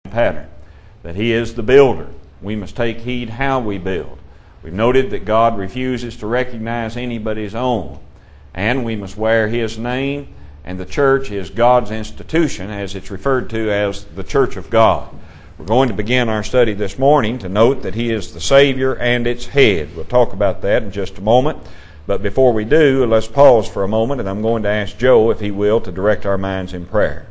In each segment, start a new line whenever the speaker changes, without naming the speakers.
pattern, that He is the builder. We must take heed how we build. We've noted that God refuses to recognize anybody's own, and we must wear His name, and the church is God's institution, as it's referred to as the church of God. We're going to begin our study this morning to note that He is the Savior and its head. We'll talk about that in just a moment. But before we do, let's pause for a moment, and I'm going to ask Joe, if he will, to direct our minds in prayer.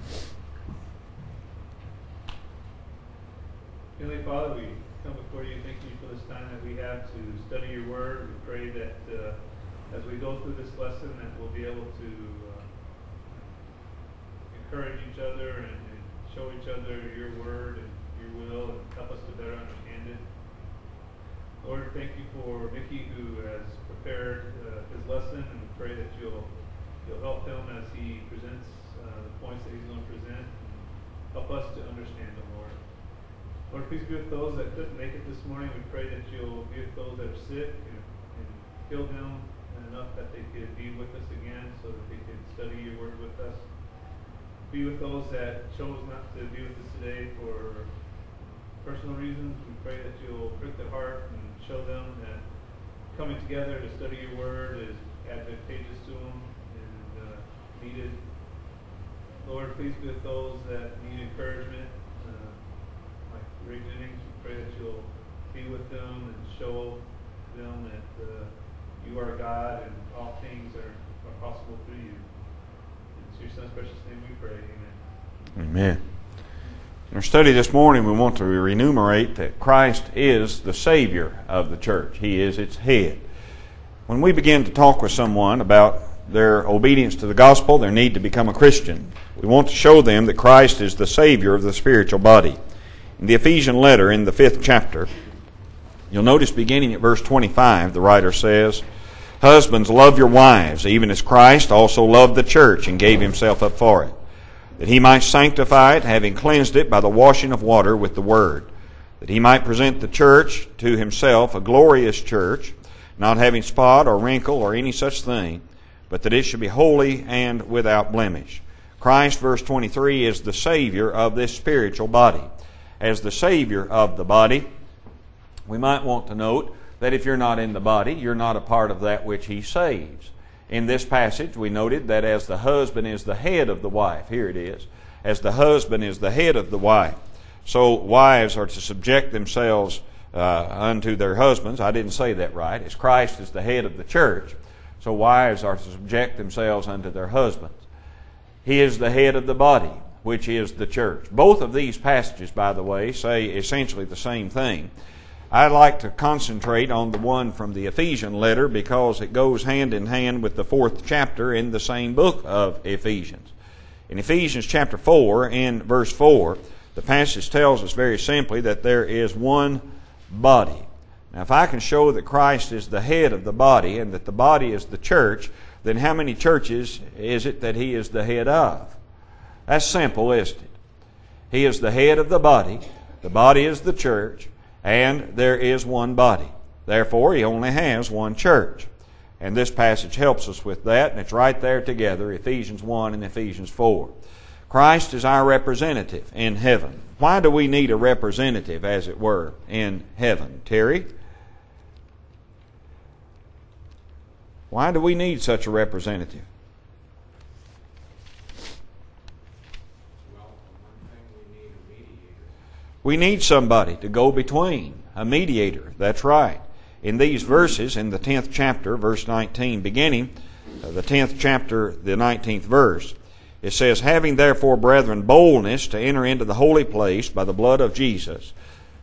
Heavenly Father, we come before you, thank you for this time that we have to study your word. We pray that as we go through this lesson, that we'll be able to encourage each other and show each other your word and your will, and help us to better understand it. Lord, thank you for Mickey, who has prepared his lesson, and we pray that you'll help him as he presents the points that he's going to present, and help us to understand them, Lord. Lord, please be with those that couldn't make it this morning. We pray that you'll be with those that are sick and heal them enough that they could be with us again, so that they can study your word with us. Be with those that chose not to be with us today for personal reasons. We pray that you'll prick their heart and show them that coming together to study your word is advantageous to them and needed. Lord, please be with those that need encouragement, like Ray Jennings. We pray that you'll be with them and show them that you are God and all things are possible through you. In your Son's precious name we pray. Amen.
Amen. In our study this morning, we want to enumerate that Christ is the Savior of the church. He is its head. When we begin to talk with someone about their obedience to the gospel, their need to become a Christian, we want to show them that Christ is the Savior of the spiritual body. In the Ephesian letter, in the 5th chapter, you'll notice beginning at verse 25, the writer says, "Husbands, love your wives, even as Christ also loved the church and gave himself up for it, that he might sanctify it, having cleansed it by the washing of water with the word, that he might present the church to himself a glorious church, not having spot or wrinkle or any such thing, but that it should be holy and without blemish." Christ, verse 23, is the Savior of this spiritual body. As the Savior of the body, we might want to note that if you're not in the body, you're not a part of that which He saves. In this passage, we noted that as the husband is the head of the wife, here it is, as the husband is the head of the wife, so wives are to subject themselves unto their husbands. I didn't say that right. As Christ is the head of the church, so wives are to subject themselves unto their husbands. He is the head of the body, which is the church. Both of these passages, by the way, say essentially the same thing. I'd like to concentrate on the one from the Ephesian letter because it goes hand in hand with the 4th chapter in the same book of Ephesians. In Ephesians chapter 4, in verse 4, the passage tells us very simply that there is one body. Now, if I can show that Christ is the head of the body and that the body is the church, then how many churches is it that He is the head of? That's simple, isn't it? He is the head of the body is the church, and there is one body. Therefore, He only has one church. And this passage helps us with that, and it's right there together, Ephesians 1 and Ephesians 4. Christ is our representative in heaven. Why do we need a representative, as it were, in heaven? Terry? Why do we need such a representative? We need somebody to go between, a mediator. That's right. In these verses, in the 10th chapter, verse 19, beginning, the 10th chapter, the 19th verse, it says, "Having therefore, brethren, boldness to enter into the holy place by the blood of Jesus,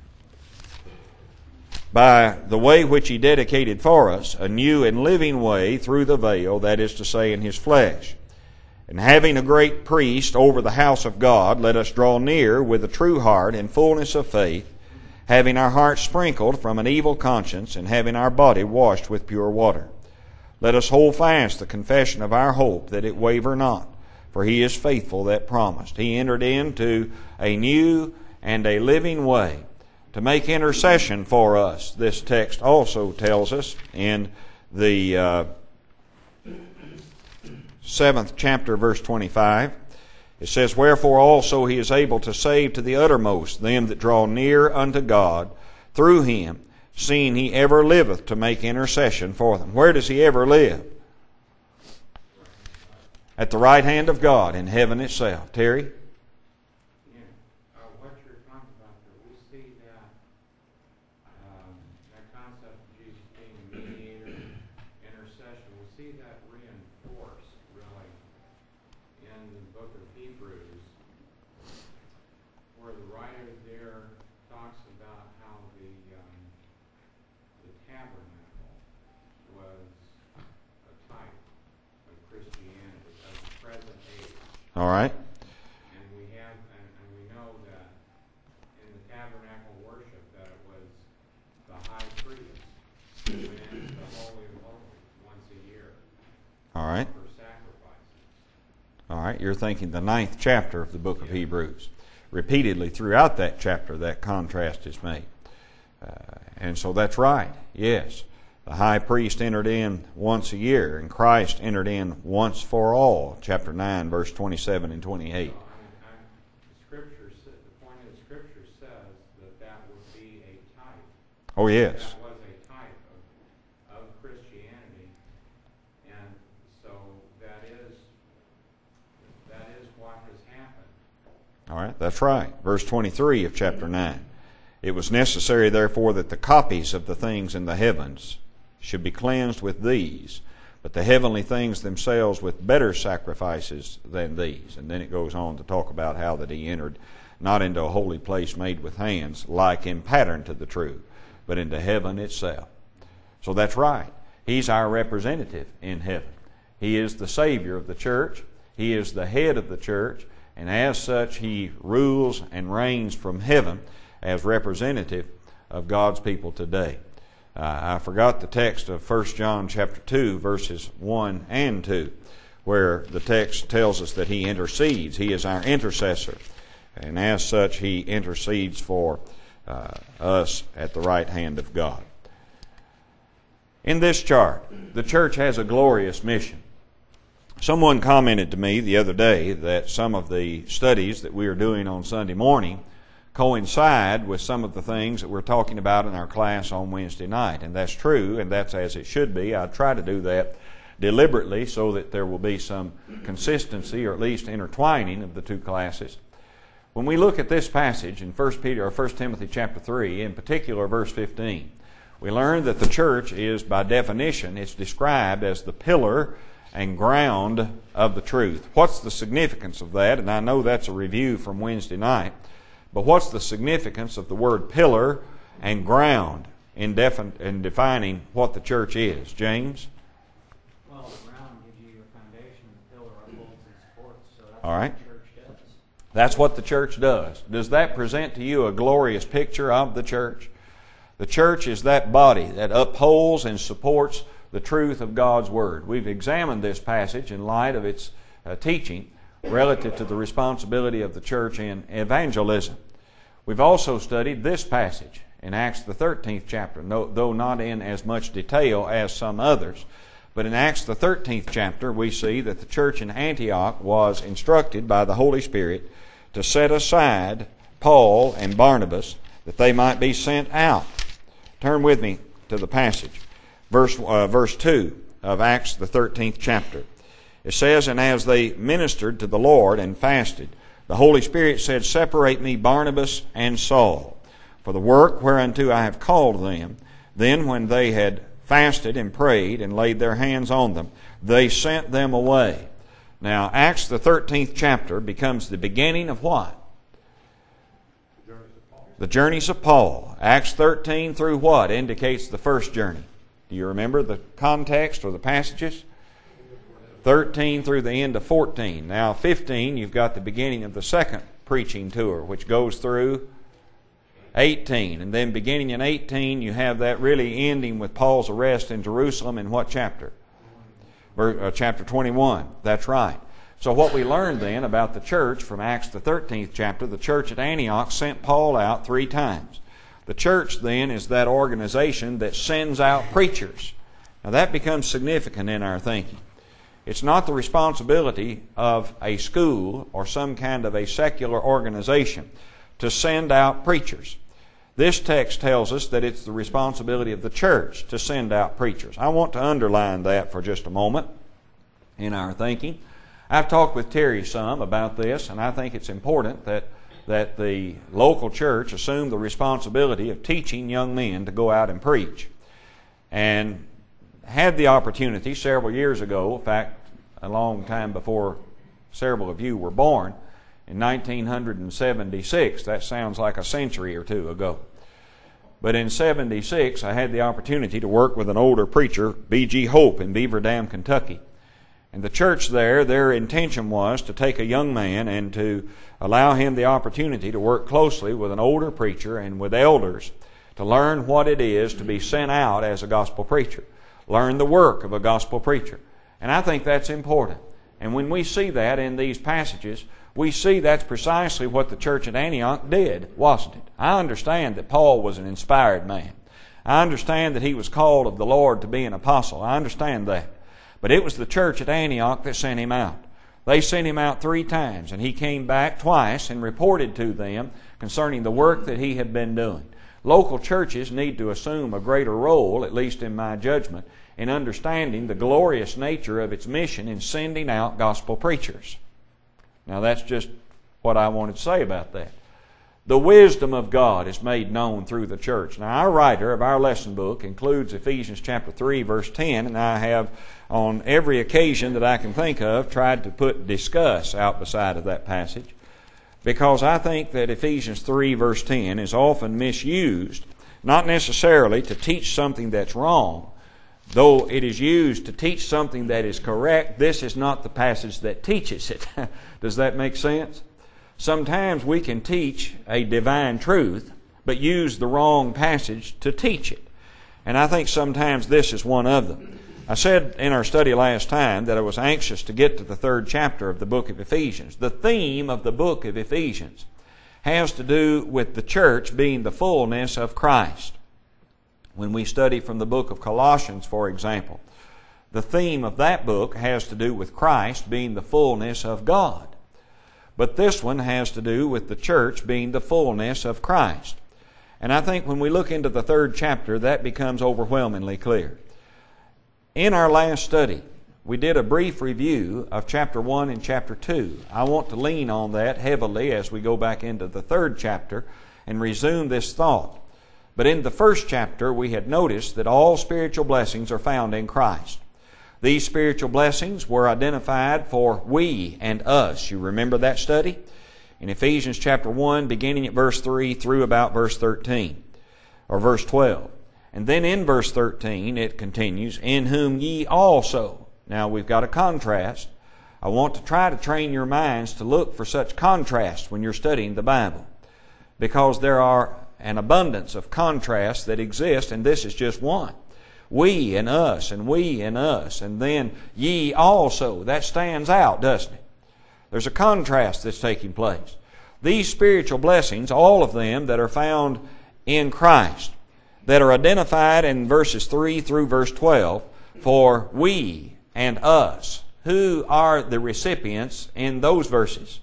by the way which He dedicated for us, a new and living way through the veil, that is to say, in His flesh. And having a great priest over the house of God, let us draw near with a true heart and fullness of faith, having our hearts sprinkled from an evil conscience, and having our body washed with pure water. Let us hold fast the confession of our hope, that it waver not, for He is faithful that promised." He entered into a new and a living way to make intercession for us. This text also tells us in the 7th chapter, verse 25, It says, "Wherefore also he is able to save to the uttermost them that draw near unto God through him, seeing he ever liveth to make intercession for them." Where does he ever live? At the right hand of God in heaven itself. Terry?
What you're talking about there, we see that that concept of Jesus being a mediator, intercession, we see that reinforced really in the book of Hebrews, where the writer there talks about how the tabernacle was a type of Christianity of the present age.
All right.
And we know that in the tabernacle worship that it was the high priest who went into the Holy of Holies once a year.
All right.
For sacrifices.
All right. You're thinking the 9th chapter of the book of Hebrews. Repeatedly throughout that chapter, that contrast is made. And so that's right. Yes. The high priest entered in once a year, and Christ entered in once for all. Chapter 9, verse 27 and 28.
The point of the Scripture says that would be a type.
Oh, yes.
That was a type of Christianity. And so that is what has happened.
All right, that's right. Verse 23 of chapter 9. "It was necessary, therefore, that the copies of the things in the heavens should be cleansed with these, but the heavenly things themselves with better sacrifices than these." And then it goes on to talk about how that he entered not into a holy place made with hands, like in pattern to the true, but into heaven itself. So that's right. He's our representative in heaven. He is the Savior of the church. He is the head of the church. And as such, he rules and reigns from heaven as representative of God's people today. I forgot the text of 1 John chapter 2, verses 1 and 2, where the text tells us that he intercedes. He is our intercessor. And as such, he intercedes for us at the right hand of God. In this chart, the church has a glorious mission. Someone commented to me the other day that some of the studies that we are doing on Sunday morning coincide with some of the things that we're talking about in our class on Wednesday night. And that's true, and that's as it should be. I try to do that deliberately so that there will be some consistency or at least intertwining of the two classes. When we look at this passage in 1 Timothy chapter 3, in particular verse 15, we learn that the church is, by definition, it's described as the pillar and ground of the truth. What's the significance of that? And I know that's a review from Wednesday night. But what's the significance of the word pillar and ground in defining what the church is? James?
Well, the ground gives you your foundation, the pillar upholds and supports, so that's
All right.
what the church does.
That's what the church does. Does that present to you a glorious picture of the church? The church is that body that upholds and supports the truth of God's Word. We've examined this passage in light of its teaching relative to the responsibility of the church in evangelism. We've also studied this passage in Acts the 13th chapter, though not in as much detail as some others. But in Acts the 13th chapter, we see that the church in Antioch was instructed by the Holy Spirit to set aside Paul and Barnabas that they might be sent out. Turn with me to the passage. Verse 2 of Acts the 13th chapter. It says, "And as they ministered to the Lord and fasted, the Holy Spirit said, Separate me Barnabas and Saul for the work whereunto I have called them. Then when they had fasted and prayed and laid their hands on them, they sent them away." Now, Acts the 13th chapter becomes the beginning of what? The journeys of Paul. Acts 13 through what indicates the first journey? Do you remember the context or the passages? 13 through the end of 14. Now 15, you've got the beginning of the second preaching tour, which goes through 18. And then beginning in 18, you have that really ending with Paul's arrest in Jerusalem in what chapter? Chapter 21. That's right. So what we learned then about the church from Acts the 13th chapter, the church at Antioch sent Paul out 3 times. The church then is that organization that sends out preachers. Now that becomes significant in our thinking. It's not the responsibility of a school or some kind of a secular organization to send out preachers. This text tells us that it's the responsibility of the church to send out preachers. I want to underline that for just a moment in our thinking. I've talked with Terry some about this, and I think it's important that the local church assume the responsibility of teaching young men to go out and preach. And had the opportunity several years ago, in fact, a long time before several of you were born, in 1976. That sounds like a century or two ago. But in 76, I had the opportunity to work with an older preacher, B.G. Hope, in Beaver Dam, Kentucky. And the church there, their intention was to take a young man and to allow him the opportunity to work closely with an older preacher and with elders to learn what it is to be sent out as a gospel preacher, learn the work of a gospel preacher. And I think that's important. And when we see that in these passages, we see that's precisely what the church at Antioch did, wasn't it? I understand that Paul was an inspired man. I understand that he was called of the Lord to be an apostle. I understand that. But it was the church at Antioch that sent him out. They sent him out 3 times, and he came back twice and reported to them concerning the work that he had been doing. Local churches need to assume a greater role, at least in my judgment, in understanding the glorious nature of its mission in sending out gospel preachers. Now that's just what I wanted to say about that. The wisdom of God is made known through the church. Now our writer of our lesson book includes Ephesians chapter 3 verse 10, and I have on every occasion that I can think of tried to put discuss out beside of that passage, because I think that Ephesians 3 verse 10 is often misused, not necessarily to teach something that's wrong. Though it is used to teach something that is correct, this is not the passage that teaches it. Does that make sense? Sometimes we can teach a divine truth, but use the wrong passage to teach it. And I think sometimes this is one of them. I said in our study last time that I was anxious to get to the 3rd chapter of the book of Ephesians. The theme of the book of Ephesians has to do with the church being the fullness of Christ. When we study from the book of Colossians, for example, the theme of that book has to do with Christ being the fullness of God. But this one has to do with the church being the fullness of Christ. And I think when we look into the 3rd chapter, that becomes overwhelmingly clear. In our last study, we did a brief review of chapter 1 and chapter 2. I want to lean on that heavily as we go back into the 3rd chapter and resume this thought. But in the 1st chapter, we had noticed that all spiritual blessings are found in Christ. These spiritual blessings were identified for we and us. You remember that study? In Ephesians chapter 1, beginning at verse 3 through about verse 13, or verse 12. And then in verse 13, it continues, in whom ye also. Now we've got a contrast. I want to try to train your minds to look for such contrasts when you're studying the Bible, because there are an abundance of contrasts that exist, and this is just one. We and us, and we and us, and then ye also. That stands out, doesn't it? There's a contrast that's taking place. These spiritual blessings, all of them that are found in Christ, that are identified in verses 3 through verse 12 for we and us. Who are the recipients in those verses?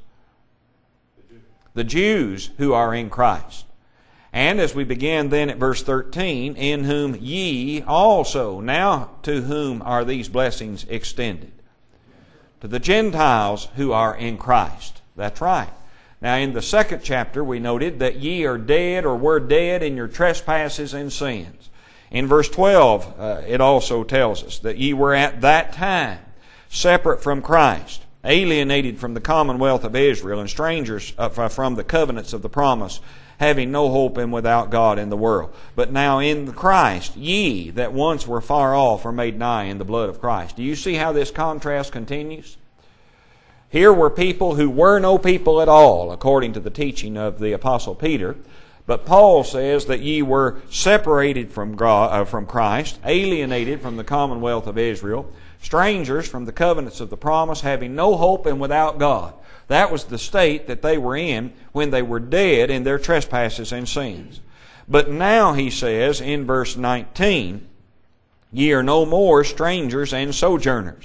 The Jews who are in Christ. And as we begin then at verse 13, in whom ye also. Now to whom are these blessings extended? To the Gentiles who are in Christ. That's right. Now in the 2nd chapter we noted that ye are dead or were dead in your trespasses and sins. In verse 12 it also tells us that ye were at that time separate from Christ, alienated from the commonwealth of Israel, and strangers from the covenants of the promise, having no hope and without God in the world. But now in Christ, ye that once were far off are made nigh in the blood of Christ. Do you see how this contrast continues? Here were people who were no people at all, according to the teaching of the Apostle Peter. But Paul says that ye were separated from Christ, alienated from the commonwealth of Israel, strangers from the covenants of the promise, having no hope and without God. That was the state that they were in when they were dead in their trespasses and sins. But now he says in verse 19, ye are no more strangers and sojourners,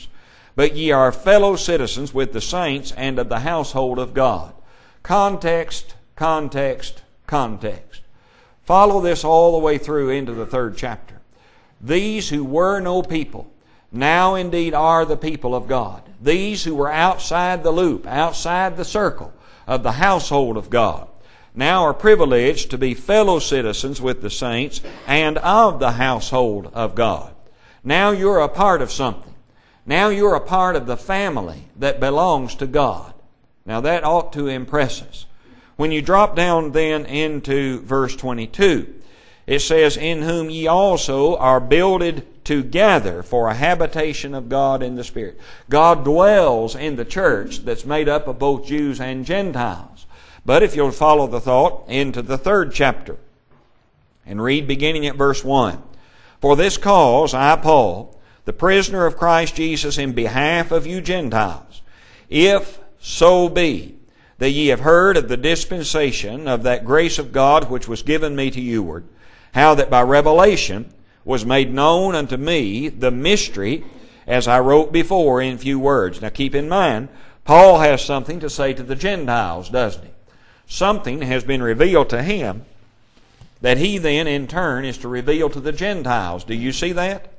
but ye are fellow citizens with the saints and of the household of God. Context, context, context. Follow this all the way through into the 3rd chapter. These who were no people, now indeed are the people of God. These who were outside the loop, outside the circle of the household of God, now are privileged to be fellow citizens with the saints and of the household of God. Now you're a part of something. Now you're a part of the family that belongs to God. Now that ought to impress us. When you drop down then into verse 22, it says, in whom ye also are builded together for a habitation of God in the Spirit. God dwells in the church that's made up of both Jews and Gentiles. But if you'll follow the thought into the 3rd chapter and read beginning at verse 1. For this cause I, Paul, the prisoner of Christ Jesus in behalf of you Gentiles, if so be that ye have heard of the dispensation of that grace of God which was given me to youward, how that by revelation was made known unto me the mystery, as I wrote before in few words. Now keep in mind, Paul has something to say to the Gentiles, doesn't he? Something has been revealed to him that he then in turn is to reveal to the Gentiles. Do you see that?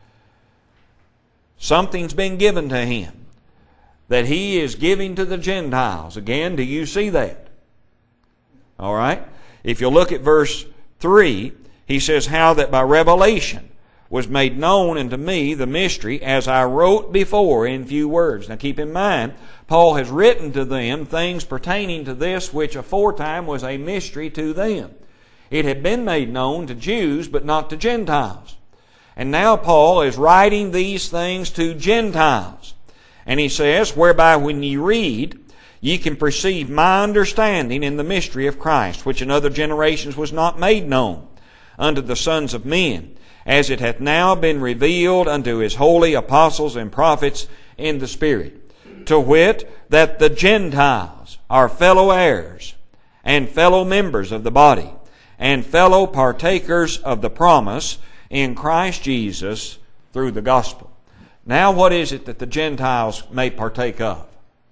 Something's been given to him that he is giving to the Gentiles. Again, do you see that? All right. If you look at verse 3, he says, how that by revelation was made known unto me the mystery, as I wrote before in few words. Now keep in mind, Paul has written to them things pertaining to this which aforetime was a mystery to them. It had been made known to Jews, but not to Gentiles. And now Paul is writing these things to Gentiles. And he says, whereby when ye read, ye can perceive my understanding in the mystery of Christ, which in other generations was not made known unto the sons of men, as it hath now been revealed unto his holy apostles and prophets in the Spirit. To wit, that the Gentiles are fellow heirs and fellow members of the body, and fellow partakers of the promise in Christ Jesus through the gospel. Now what is it that the Gentiles may partake of?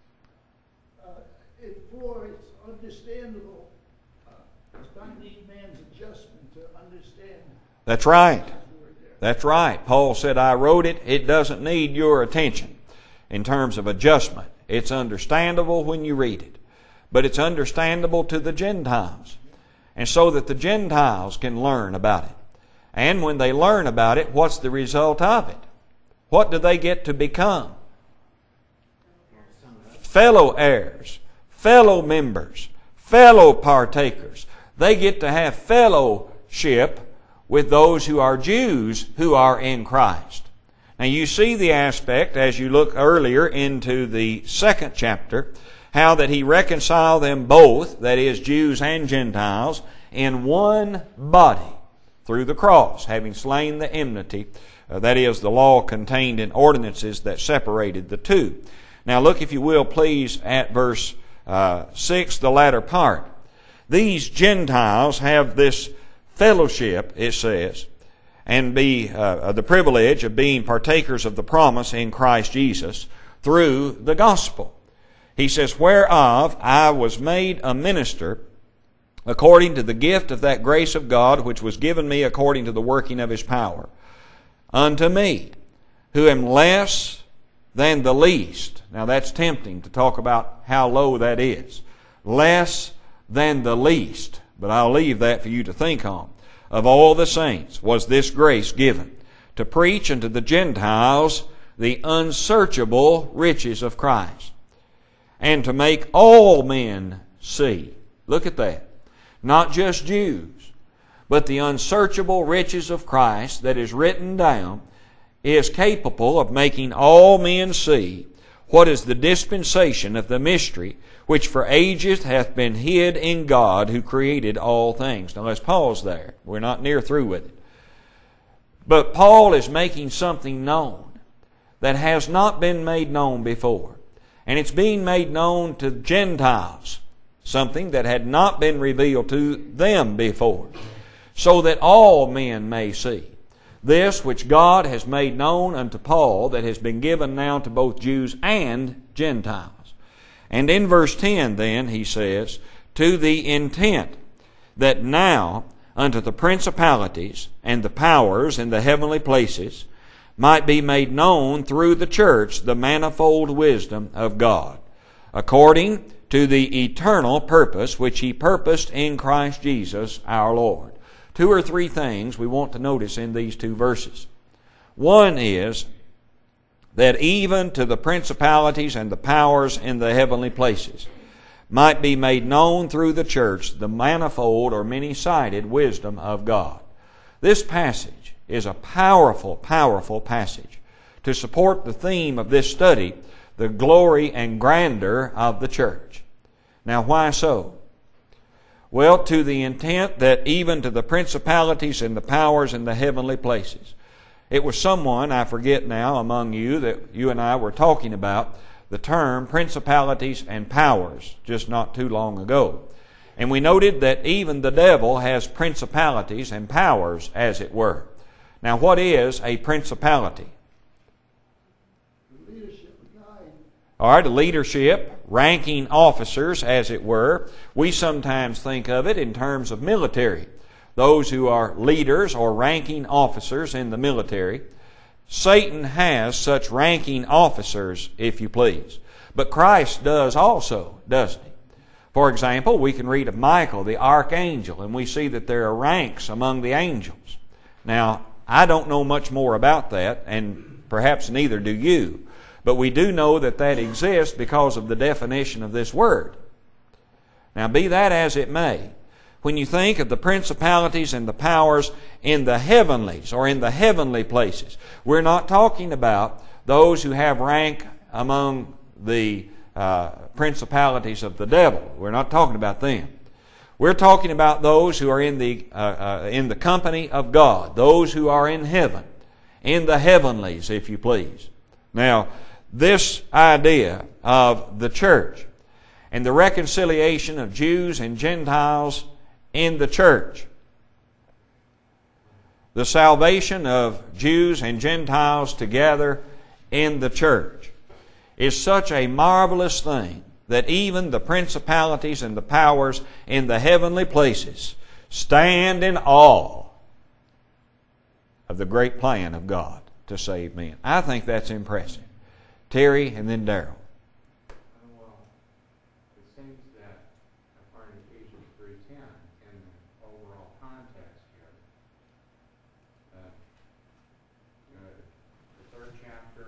For it's understandable, it's not need man's adjustment to understand.
That's right. That's right. Paul said, I wrote it. It doesn't need your attention in terms of adjustment. It's understandable when you read it. But it's understandable to the Gentiles. And so that the Gentiles can learn about it. And when they learn about it, what's the result of it? What do they get to become? Fellow heirs, fellow members, fellow partakers. They get to have fellowship with those who are Jews who are in Christ. Now you see the aspect as you look earlier into the 2nd chapter, how that he reconciled them both, that is Jews and Gentiles, in one body through the cross, having slain the enmity, that is the law contained in ordinances that separated the two. Now look, if you will, please, at verse 6, the latter part. These Gentiles have this fellowship, it says, and be the privilege of being partakers of the promise in Christ Jesus through the gospel. He says, whereof I was made a minister according to the gift of that grace of God which was given me according to the working of His power. Unto me, who am less than the least. Now that's tempting to talk about how low that is. Less than the least. But I'll leave that for you to think on. Of all the saints was this grace given, to preach unto the Gentiles the unsearchable riches of Christ, and to make all men see. Look at that. Not just Jews, but the unsearchable riches of Christ that is written down is capable of making all men see what is the dispensation of the mystery which for ages hath been hid in God who created all things. Now let's pause there. We're not near through with it. But Paul is making something known that has not been made known before. And it's being made known to Gentiles, something that had not been revealed to them before, so that all men may see. this which God has made known unto Paul, that has been given now to both Jews and Gentiles. And in verse 10 then he says, to the intent that now unto the principalities and the powers in the heavenly places might be made known through the church the manifold wisdom of God, according to the eternal purpose which He purposed in Christ Jesus our Lord. 2 or 3 things we want to notice in these 2 verses. One is that even to the principalities and the powers in the heavenly places might be made known through the church the manifold or many-sided wisdom of God. This passage is a powerful, powerful passage to support the theme of this study, the glory and grandeur of the church. Now, why so? Well, to the intent that even to the principalities and the powers in the heavenly places. It was someone, I forget now, among you that you and I were talking about the term principalities and powers just not too long ago. And we noted that even the devil has principalities and powers, as it were. Now, what is a principality? All right, leadership, ranking officers, as it were. We sometimes think of it in terms of military. Those who are leaders or ranking officers in the military. Satan has such ranking officers, if you please. But Christ does also, doesn't He? For example, we can read of Michael, the archangel, and we see that there are ranks among the angels. Now, I don't know much more about that, and perhaps neither do you. But we do know that that exists because of the definition of this word. Now, be that as it may, when you think of the principalities and the powers in the heavenlies or in the heavenly places, we're not talking about those who have rank among the principalities of the devil. We're not talking about them. We're talking about those who are in the company of God, those who are in heaven, in the heavenlies, if you please. Now, this idea of the church and the reconciliation of Jews and Gentiles in the church, the salvation of Jews and Gentiles together in the church, is such a marvelous thing that even the principalities and the powers in the heavenly places stand in awe of the great plan of God to save men. I think that's impressive. Terry and then Darrell.
Well, it seems that according to Ephesians 3:10, in the overall context here, that the 3rd chapter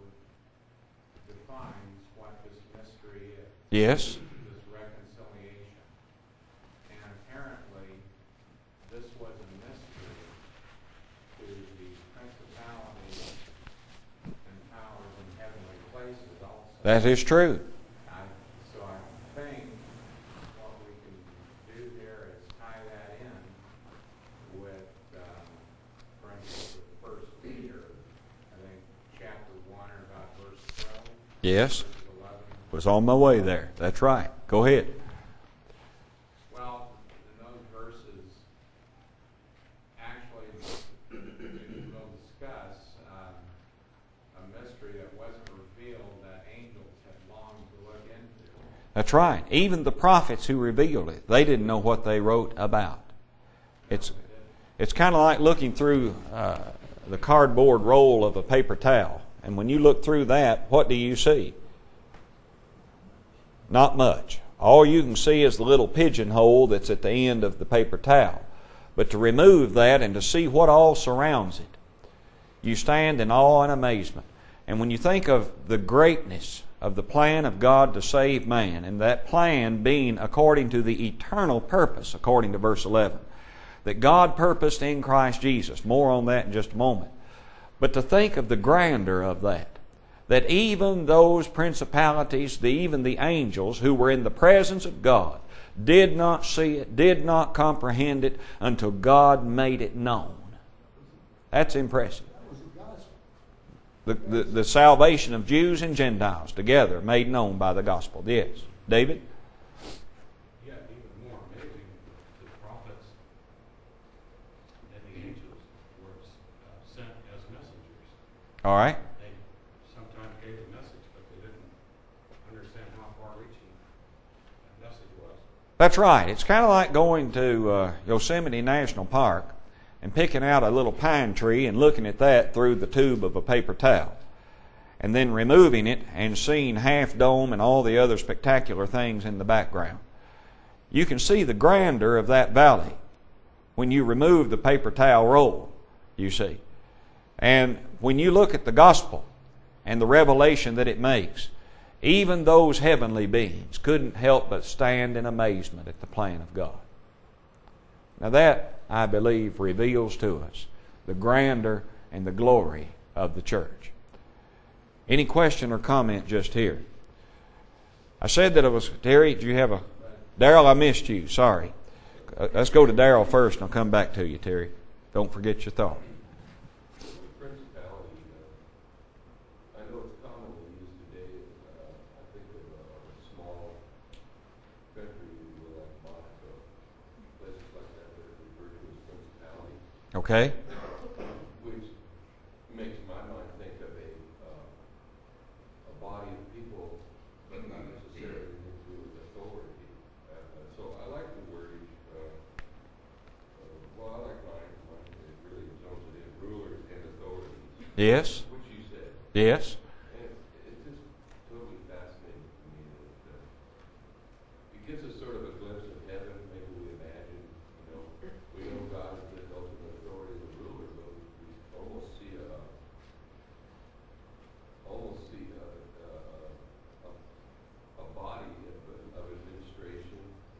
defines what this mystery is.
Yes.
This reconciliation. And apparently, this was a mystery to the principalities and powers in heavenly places also.
That is true.
So I think what we can do here is tie that in with, for instance, with 1 Peter, I think chapter 1 or about verse 12.
Yes.
Verse 11.
Was on my way there. That's right. Go ahead.
Well, in those verses, actually, we'll discuss a mystery that wasn't revealed that angels had longed to look into.
That's right. Even the prophets who revealed it, they didn't know what they wrote about. It's kind of like looking through the cardboard roll of a paper towel. And when you look through that, what do you see? Not much. All you can see is the little pigeonhole that's at the end of the paper towel. But to remove that and to see what all surrounds it, you stand in awe and amazement. And when you think of the greatness of the plan of God to save man, and that plan being according to the eternal purpose, according to verse 11, that God purposed in Christ Jesus. More on that in just a moment. But to think of the grandeur of that even those principalities, even the angels who were in the presence of God, did not see it, did not comprehend it until God made it known. That's impressive. The salvation of Jews and Gentiles together made known by the gospel. Yes. David?
Yeah, even more amazing, the prophets and the angels were
All right?
They sometimes gave a message, but they didn't understand how far-reaching that message was.
That's right. It's kind of like going to Yosemite National Park and picking out a little pine tree and looking at that through the tube of a paper towel, and then removing it and seeing Half Dome and all the other spectacular things in the background. You can see the grandeur of that valley when you remove the paper towel roll, you see. And when you look at the gospel and the revelation that it makes, even those heavenly beings couldn't help but stand in amazement at the plan of God. Now that, I believe, reveals to us the grandeur and the glory of the church. Any question or comment just here? I said that it was, Terry, do you have a, Darrell, I missed you, sorry. Let's go to Darrell first and I'll come back to you, Terry. Don't forget your thought.
Principality, I know it's commonly used today, I think of a small country like Monaco, places like that that are referred to as principality,
Okay?
which makes my mind think of a body of people, but not necessarily with authority. So I like the wordage. Well, I like mine. It really zones it in. Rulers and authorities.
Yes?
Which you said.
Yes?
And it's just totally fascinating to me that it gives us sort of a glimpse of heaven. Maybe we imagine, we know God is the ultimate authority, the ruler, but we almost see a body of administration,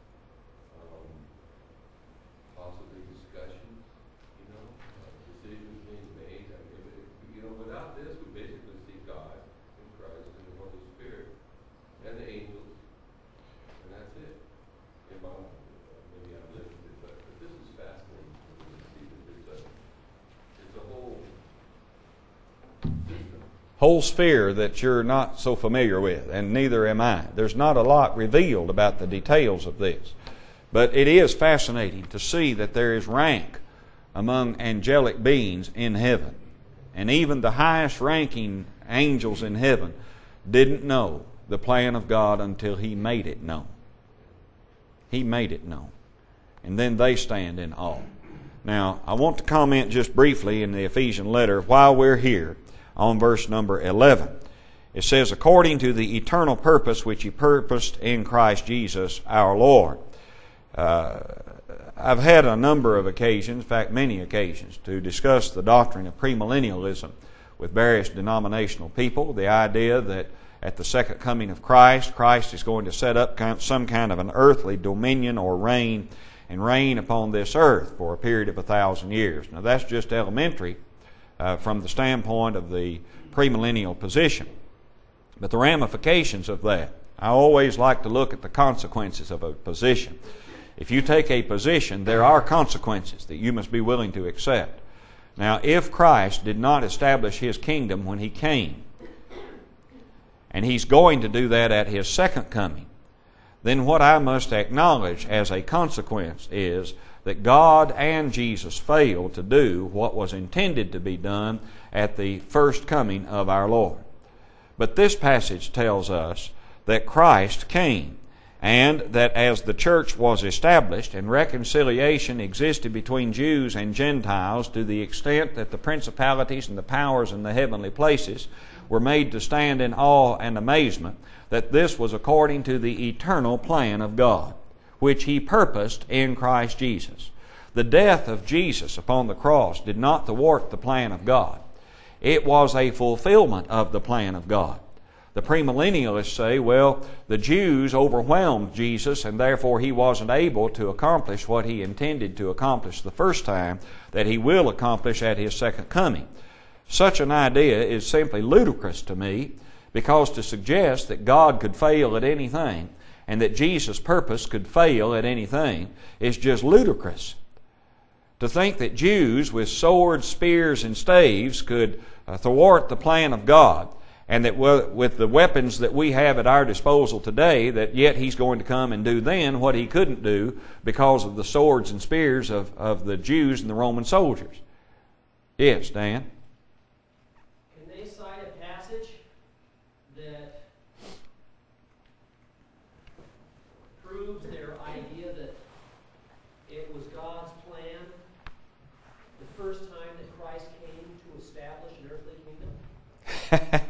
possibly discussions, decisions being made. Without this, we basically see God and Christ and the Holy Spirit and the angels, and that's it. In my mind, maybe I'm limited, but this is fascinating to me to see that it's a whole system.
Whole sphere that you're not so familiar with, and neither am I. There's not a lot revealed about the details of this. But it is fascinating to see that there is rank among angelic beings in heaven. And even the highest ranking angels in heaven didn't know the plan of God until He made it known. He made it known. And then they stand in awe. Now, I want to comment just briefly in the Ephesian letter while we're here on verse number 11. It says, according to the eternal purpose which He purposed in Christ Jesus our Lord. I've had a number of occasions, in fact many occasions, to discuss the doctrine of premillennialism with various denominational people. The idea that at the second coming of Christ, Christ is going to set up some kind of an earthly dominion or reign, and reign upon this earth for a period of 1,000 years. Now that's just elementary from the standpoint of the premillennial position. But the ramifications of that, I always like to look at the consequences of a position. If you take a position, there are consequences that you must be willing to accept. Now, if Christ did not establish His kingdom when He came, and He's going to do that at His second coming, then what I must acknowledge as a consequence is that God and Jesus failed to do what was intended to be done at the first coming of our Lord. But this passage tells us that Christ came, and that as the church was established and reconciliation existed between Jews and Gentiles to the extent that the principalities and the powers in the heavenly places were made to stand in awe and amazement, that this was according to the eternal plan of God, which He purposed in Christ Jesus. The death of Jesus upon the cross did not thwart the plan of God. It was a fulfillment of the plan of God. The premillennialists say, well, the Jews overwhelmed Jesus and therefore He wasn't able to accomplish what He intended to accomplish the first time that He will accomplish at His second coming. Such an idea is simply ludicrous to me, because to suggest that God could fail at anything and that Jesus' purpose could fail at anything is just ludicrous. To think that Jews with swords, spears, and staves could thwart the plan of God, and that with the weapons that we have at our disposal today, that yet He's going to come and do then what He couldn't do because of the swords and spears of the Jews and the Roman soldiers. Yes, Dan?
Can they God's plan the first time that Christ came to establish an earthly kingdom?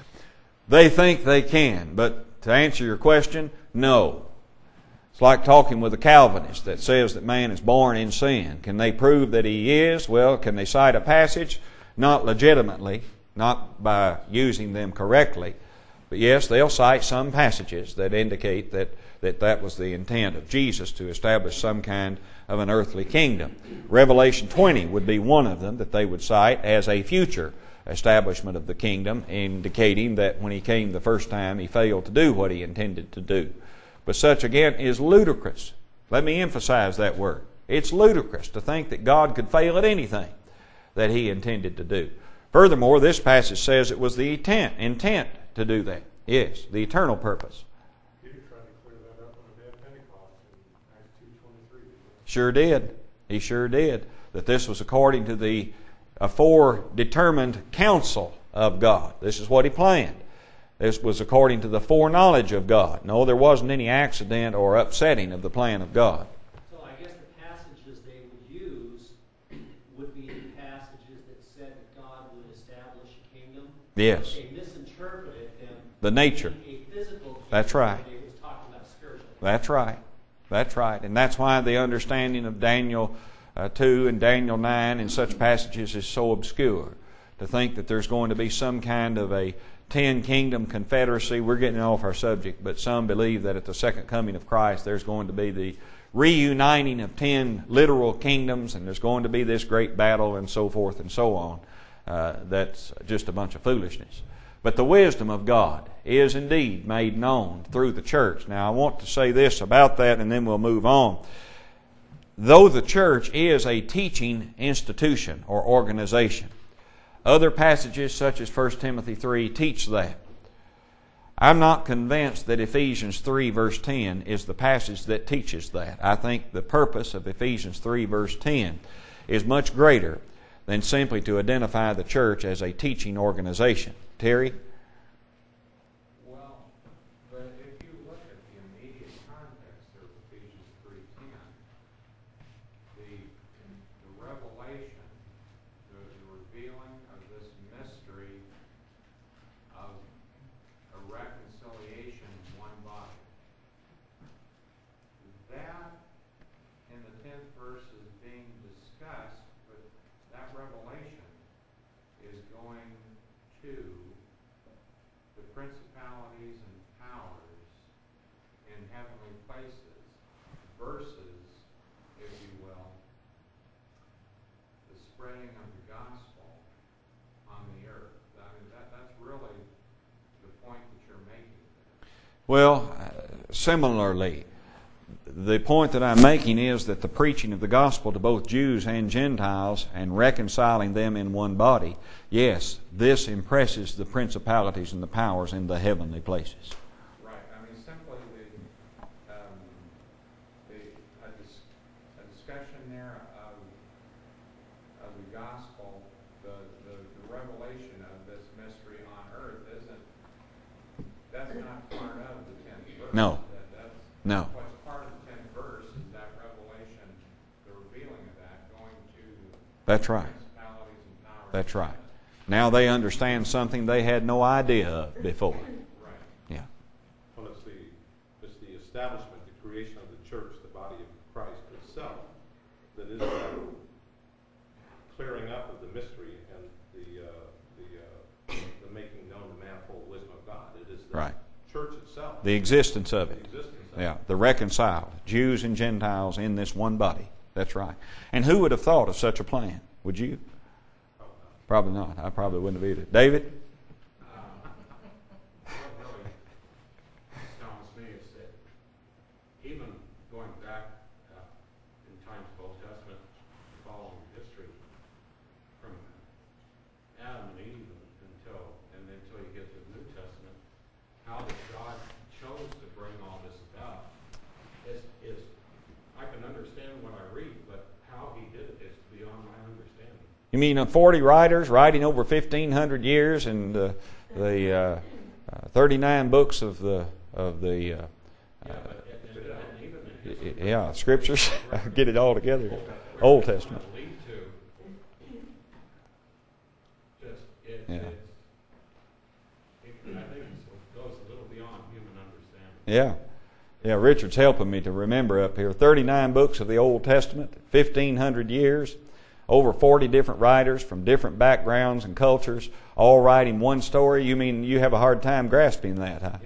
They think they can, but to answer your question, no. It's like talking with a Calvinist that says that man is born in sin. Can they prove that he is? Well, can they cite a passage? Not legitimately, not by using them correctly. But yes, they'll cite some passages that indicate that was the intent of Jesus, to establish some kind of an earthly kingdom. Revelation 20 would be one of them that they would cite as a future establishment of the kingdom, indicating that when he came the first time, he failed to do what he intended to do. But such, again, is ludicrous. Let me emphasize that word. It's ludicrous to think that God could fail at anything that he intended to do. Furthermore, this passage says it was the intent to do that. Yes, the eternal purpose.
Peter tried to clear that up on the day of Pentecost in Acts 2:23.
Sure did. He sure did. That this was according to the foredetermined counsel of God. This is what he planned. This was according to the foreknowledge of God. No, there wasn't any accident or upsetting of the plan of God.
So I guess the passages they would use would be the passages that said that God would establish a kingdom.
Yes.
They misinterpreted them.
The nature.
A physical kingdom.
That's right.
They was talking about spiritual.
That's right. That's right. And that's why the understanding of Daniel 2 and Daniel 9 and such passages is so obscure. To think that there's going to be some kind of a 10-kingdom confederacy. We're getting off our subject, but some believe that at the second coming of Christ there's going to be the reuniting of 10 literal kingdoms, and there's going to be this great battle and so forth and so on. That's just a bunch of foolishness. But the wisdom of God is indeed made known through the church. Now I want to say this about that, and then we'll move on. Though the church is a teaching institution or organization, other passages such as 1 Timothy 3 teach that. I'm not convinced that Ephesians 3 verse 10 is the passage that teaches that. I think the purpose of Ephesians 3 verse 10 is much greater than simply to identify the church as a teaching organization. Terry?
Well, but if you look at the immediate context of Ephesians 3:10, the revelation, the revealing of this mystery of a reconciliation in one body, that in the 10th verse is being discussed, but that revelation is going to the principalities and powers in heavenly places versus, if you will, the spreading of the gospel on the earth. I mean, that's really the point that you're making there.
Well, similarly, the point that I'm making is that the preaching of the gospel to both Jews and Gentiles and reconciling them in one body, yes, this impresses the principalities and the powers in the heavenly places.
Right. I mean, simply a discussion there of the gospel, the revelation of this mystery on earth that's not part of the 10th verse.
No. No.
What's part of the 10th verse is that revelation, the revealing of that, going to
That's right.
principalities and powers.
That's right. Now they understand something they had no idea of before.
Right.
Yeah.
Well, it's the establishment, the creation of the church, the body of Christ itself, that is the clearing up of the mystery and the making known the manifold wisdom of God. It is the
Right.
church itself.
The existence of
The
it.
existence of
Yeah.
it.
The reconciled Jews and Gentiles in this one body. That's right. And who would have thought of such a plan? Would you? Probably not. I probably wouldn't have either. David?
What really astounds me is that even going back in times of Old Testament, following history from Adam and Eve until you get to the New Testament, how that God chose to bring all this about is I can understand what I read, but how He did it is beyond my understanding.
You mean 40 writers writing over 1,500 years and the 39 books of the
Yeah, but even in
Yeah, Scriptures. Get it all together. Old Testament.
Lead to, just,
Yeah.
I think it goes a little beyond human understanding.
Yeah. Yeah, Richard's helping me to remember up here. 39 books of the Old Testament, 1,500 years, over 40 different writers from different backgrounds and cultures, all writing one story. You mean you have a hard time grasping that, huh?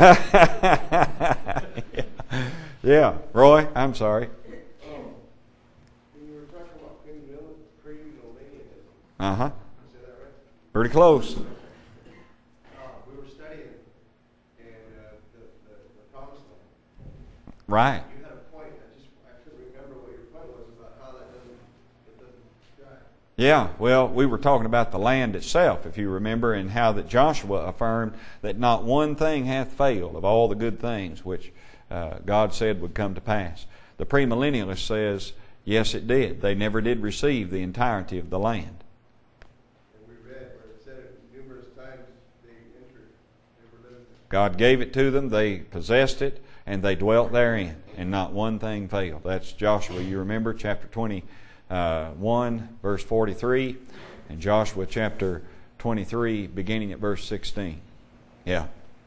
Yeah. Yeah. Roy, I'm sorry.
When you were talking about premillennialism,
Uh-huh.
say that right?
Pretty close.
We were studying in the Promised Land.
Right.
You had a point. I couldn't remember what your point was about how that doesn't jive.
Yeah, well, we were talking about the land itself, if you remember, and how that Joshua affirmed that not one thing hath failed of all the good things which God said would come to pass. The premillennialist says, yes, it did. They never did receive the entirety of the land.
And we read where it said it numerous times they entered, they were living there.
God gave it to them, they possessed it, and they dwelt therein, and not one thing failed. That's Joshua, you remember, chapter 21, verse 43, and Joshua chapter 23, beginning at verse 16. Yeah.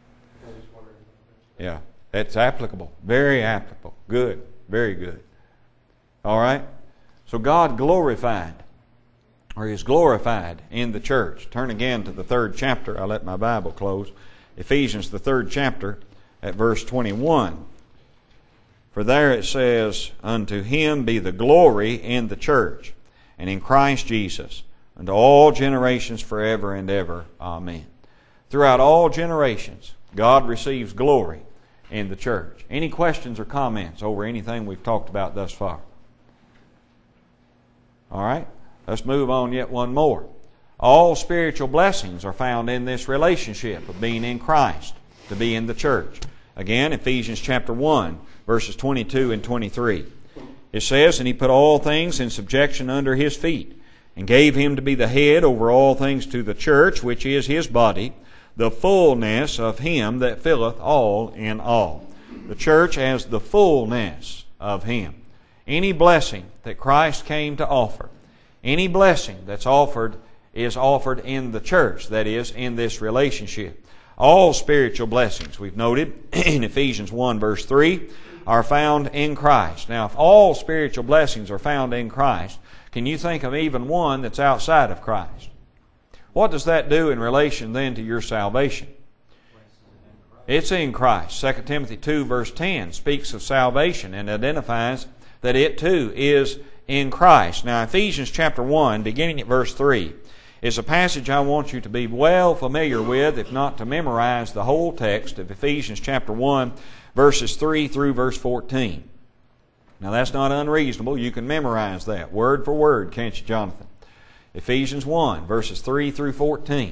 Yeah. It's applicable. Very applicable. Good. Very good. All right? So God glorified, or is glorified in the church. Turn again to the 3rd chapter. I'll let my Bible close. Ephesians, the 3rd chapter, at verse 21. For there it says, unto him be the glory in the church, and in Christ Jesus, unto all generations forever and ever. Amen. Throughout all generations, God receives glory in the church. Any questions or comments over anything we've talked about thus far? All right, let's move on yet one more. All spiritual blessings are found in this relationship of being in Christ, to be in the church. Again, Ephesians chapter 1, verses 22 and 23. It says, and he put all things in subjection under his feet, and gave him to be the head over all things to the church, which is his body, the fullness of him that filleth all in all. The church as the fullness of him. Any blessing that Christ came to offer, any blessing that's offered is offered in the church, that is, in this relationship. All spiritual blessings, we've noted in Ephesians 1 verse 3, are found in Christ. Now, if all spiritual blessings are found in Christ, can you think of even one that's outside of Christ? What does that do in relation then to your salvation? It's in Christ. 2 Timothy 2 verse 10 speaks of salvation and identifies that it too is in Christ. Now, Ephesians chapter 1, beginning at verse 3, is a passage I want you to be well familiar with, if not to memorize the whole text of Ephesians chapter 1, verses 3 through verse 14. Now, that's not unreasonable. You can memorize that word for word, can't you, Jonathan? Ephesians 1, verses 3 through 14.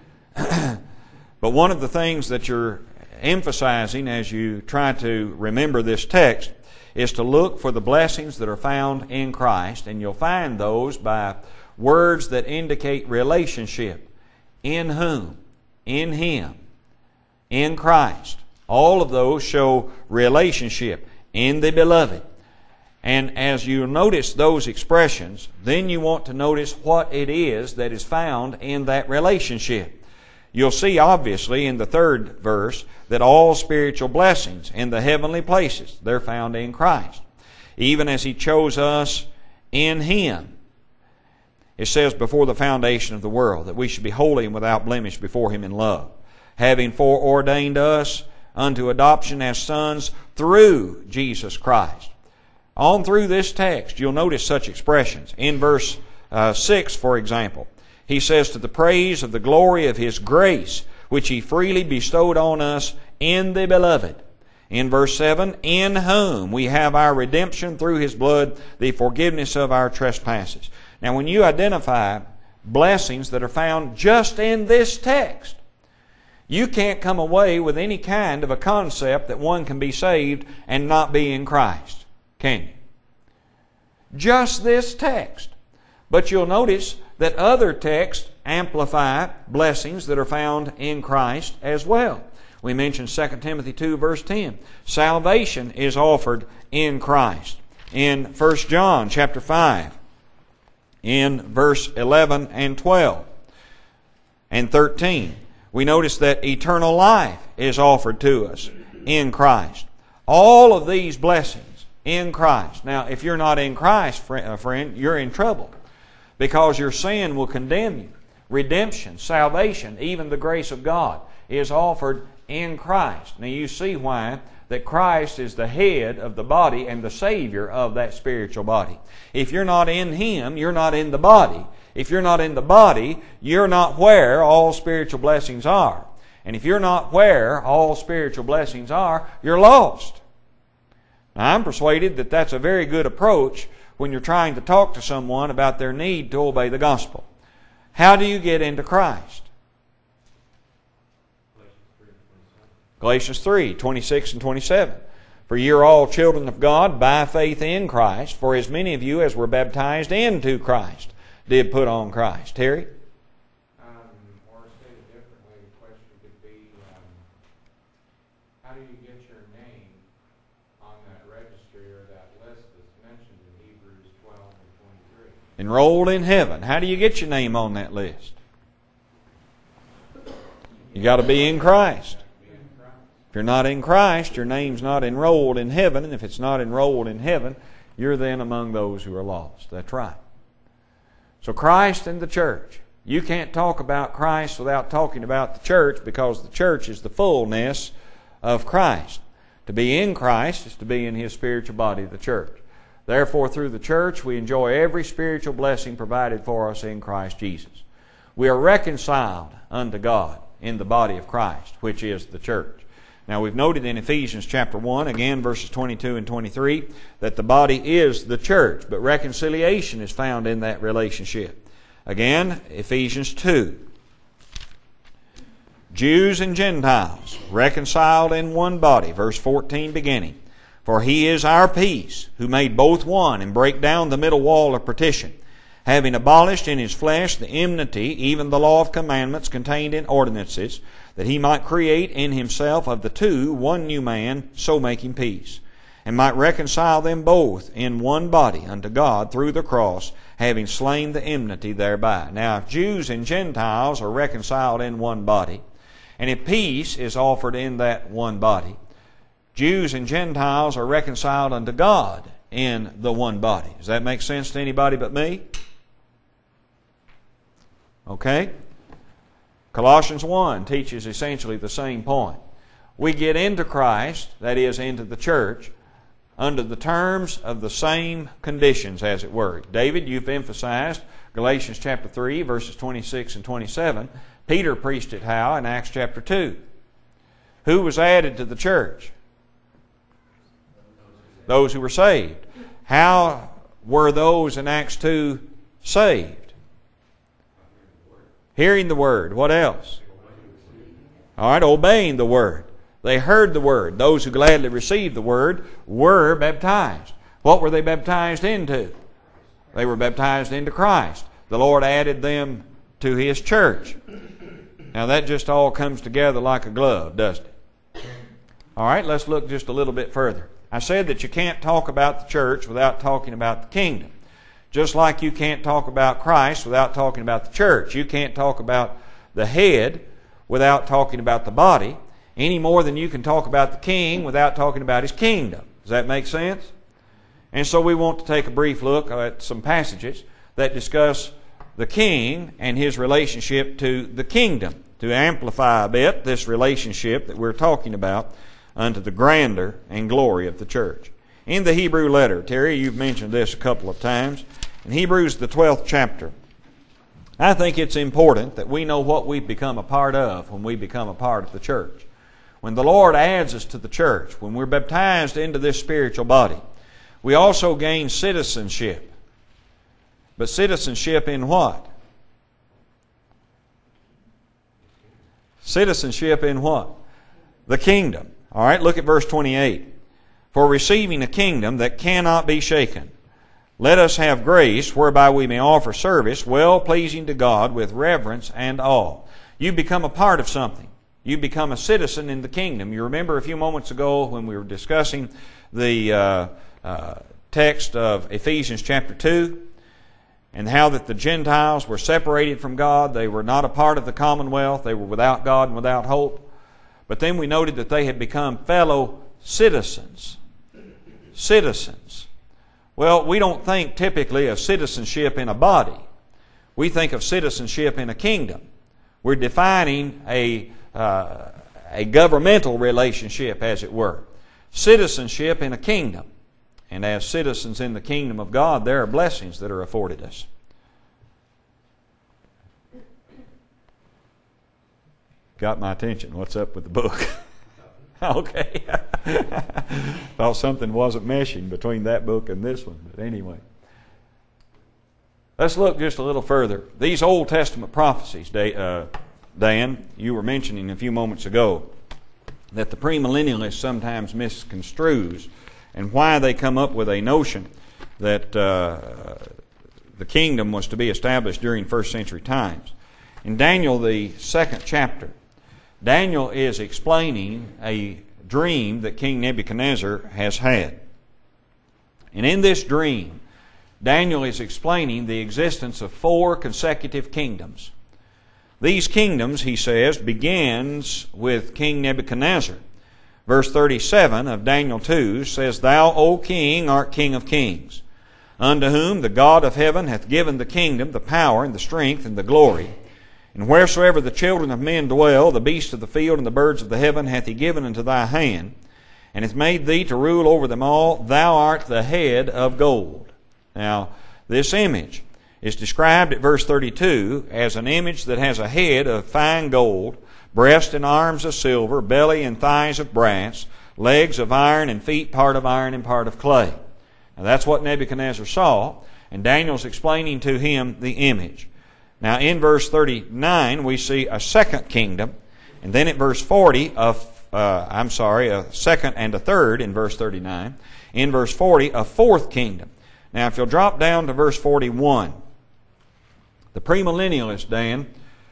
But one of the things that you're emphasizing as you try to remember this text is to look for the blessings that are found in Christ, and you'll find those by words that indicate relationship. In whom? In Him. In Christ. All of those show relationship. In the Beloved. And as you notice those expressions, then you want to notice what it is that is found in that relationship. You'll see obviously in the 3rd verse that all spiritual blessings in the heavenly places, they're found in Christ. Even as He chose us in Him. It says before the foundation of the world that we should be holy and without blemish before Him in love, having foreordained us unto adoption as sons through Jesus Christ. On through this text, you'll notice such expressions. In verse 6, for example, he says, to the praise of the glory of His grace, which He freely bestowed on us in the Beloved. In verse 7, in whom we have our redemption through His blood, the forgiveness of our trespasses. Now, when you identify blessings that are found just in this text, you can't come away with any kind of a concept that one can be saved and not be in Christ. Can you? Just this text. But you'll notice that other texts amplify blessings that are found in Christ as well. We mentioned 2 Timothy 2, verse 10. Salvation is offered in Christ. In 1 John chapter 5, in verse 11 and 12 and 13, we notice that eternal life is offered to us in Christ. All of these blessings in Christ. Now, if you're not in Christ, friend, you're in trouble, because your sin will condemn you. Redemption, salvation, even the grace of God is offered in Christ. Now you see why that Christ is the head of the body and the Savior of that spiritual body. If you're not in Him, you're not in the body. If you're not in the body, you're not where all spiritual blessings are. And if you're not where all spiritual blessings are, you're lost. Now, I'm persuaded that that's a very good approach when you're trying to talk to someone about their need to obey the gospel. How do you get into Christ? Galatians 3, 26 and 27. For ye are all children of God by faith in Christ, for as many of you as were baptized into Christ did put on Christ. Terry?
Or stated differently, the question could be, how do you get your name on that registry or that list that's mentioned in Hebrews 12 and 23?
Enrolled in heaven. How do you get your name on that list? You got to be in Christ. If you're not in Christ, your name's not enrolled in heaven, and if it's not enrolled in heaven, you're then among those who are lost. That's right. So Christ and the church. You can't talk about Christ without talking about the church, because the church is the fullness of Christ. To be in Christ is to be in His spiritual body, the church. Therefore, through the church, we enjoy every spiritual blessing provided for us in Christ Jesus. We are reconciled unto God in the body of Christ, which is the church. Now, we've noted in Ephesians chapter 1, again, verses 22 and 23, that the body is the church, but reconciliation is found in that relationship. Again, Ephesians 2. Jews and Gentiles, reconciled in one body, verse 14 beginning. For He is our peace, who made both one, and brake down the middle wall of partition, having abolished in His flesh the enmity, even the law of commandments contained in ordinances, that He might create in Himself of the two one new man, so making peace, and might reconcile them both in one body unto God through the cross, having slain the enmity thereby. Now, if Jews and Gentiles are reconciled in one body, and if peace is offered in that one body, Jews and Gentiles are reconciled unto God in the one body. Does that make sense to anybody but me? Okay? Colossians 1 teaches essentially the same point. We get into Christ, that is, into the church, under the terms of the same conditions, as it were. David, you've emphasized Galatians chapter 3, verses 26 and 27. Peter preached it how in Acts chapter 2. Who was added to the church? Those who were saved. How were those in Acts 2 saved? Hearing the Word. What else? All right, obeying the Word. They heard the Word. Those who gladly received the Word were baptized. What were they baptized into? They were baptized into Christ. The Lord added them to His church. Now that just all comes together like a glove, doesn't it? All right, let's look just a little bit further. I said that you can't talk about the church without talking about the kingdom. Just like you can't talk about Christ without talking about the church. You can't talk about the head without talking about the body, any more than you can talk about the king without talking about his kingdom. Does that make sense? And so we want to take a brief look at some passages that discuss the king and his relationship to the kingdom, to amplify a bit this relationship that we're talking about unto the grandeur and glory of the church. In the Hebrew letter, Terry, you've mentioned this a couple of times, in Hebrews the 12th chapter, I think it's important that we know what we've become a part of when we become a part of the church. When the Lord adds us to the church, when we're baptized into this spiritual body, we also gain citizenship. But citizenship in what? Citizenship in what? The kingdom. All right, look at verse 28. For receiving a kingdom that cannot be shaken, let us have grace whereby we may offer service well pleasing to God with reverence and awe. You become a part of something. You become a citizen in the kingdom. You remember a few moments ago when we were discussing the text of Ephesians chapter 2, and how that the Gentiles were separated from God. They were not a part of the commonwealth. They were without God and without hope. But then we noted that they had become fellow citizens. Citizens. Well, we don't think typically of citizenship in a body. We think of citizenship in a kingdom. We're defining a governmental relationship, as it were. Citizenship in a kingdom. And as citizens in the kingdom of God, there are blessings that are afforded us. Got my attention. What's up with the book? Okay. Thought something wasn't meshing between that book and this one. But anyway. Let's look just a little further. These Old Testament prophecies, Dan, you were mentioning a few moments ago that the premillennialist sometimes misconstrues, and why they come up with a notion that the kingdom was to be established during first century times. In Daniel, the 2nd chapter, Daniel is explaining a dream that King Nebuchadnezzar has had. And in this dream, Daniel is explaining the existence of 4 consecutive kingdoms. These kingdoms, he says, begins with King Nebuchadnezzar. Verse 37 of Daniel 2 says, Thou, O King, art King of kings, unto whom the God of heaven hath given the kingdom, the power, and the strength, and the glory. And wheresoever the children of men dwell, the beasts of the field and the birds of the heaven hath he given into thy hand, and hath made thee to rule over them all. Thou art the head of gold. Now, this image is described at verse 32 as an image that has a head of fine gold, breast and arms of silver, belly and thighs of brass, legs of iron, and feet part of iron and part of clay. Now that's what Nebuchadnezzar saw, and Daniel's explaining to him the image. Now in verse 39 we see a second kingdom, and then at verse 40 a second and a third in verse 39. In verse 40, a fourth kingdom. Now if you'll drop down to verse 41, the premillennialist, Dan,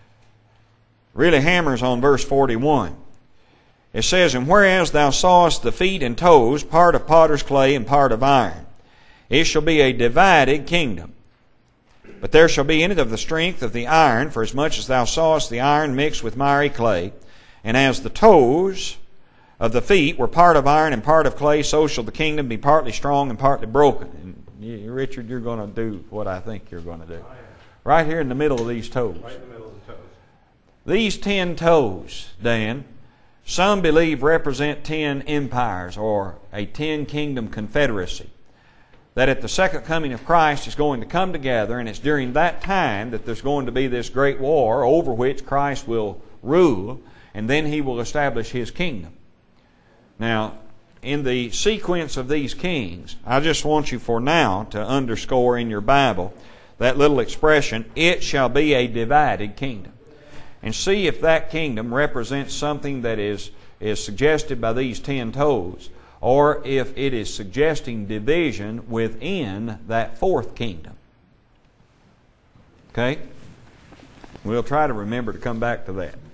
really hammers on verse 41. It says, And whereas thou sawest the feet and toes, part of potter's clay and part of iron, it shall be a divided kingdom. But there shall be in it of the strength of the iron, for as much as thou sawest the iron mixed with miry clay, and as the toes of the feet were part of iron and part of clay, so shall the kingdom be partly strong and partly broken. And Richard, you're going to do what I think you're going to do. Right here in the middle of these toes.
Right in the middle of the toes.
These 10 toes, Dan, some believe represent 10 empires or a 10-kingdom confederacy. That at the second coming of Christ is going to come together, and it's during that time that there's going to be this great war over which Christ will rule, and then He will establish His kingdom. Now, in the sequence of these kings, I just want you for now to underscore in your Bible that little expression, it shall be a divided kingdom. And see if that kingdom represents something that is suggested by these 10 toes, or if it is suggesting division within that fourth kingdom. Okay? We'll try to remember to come back to that.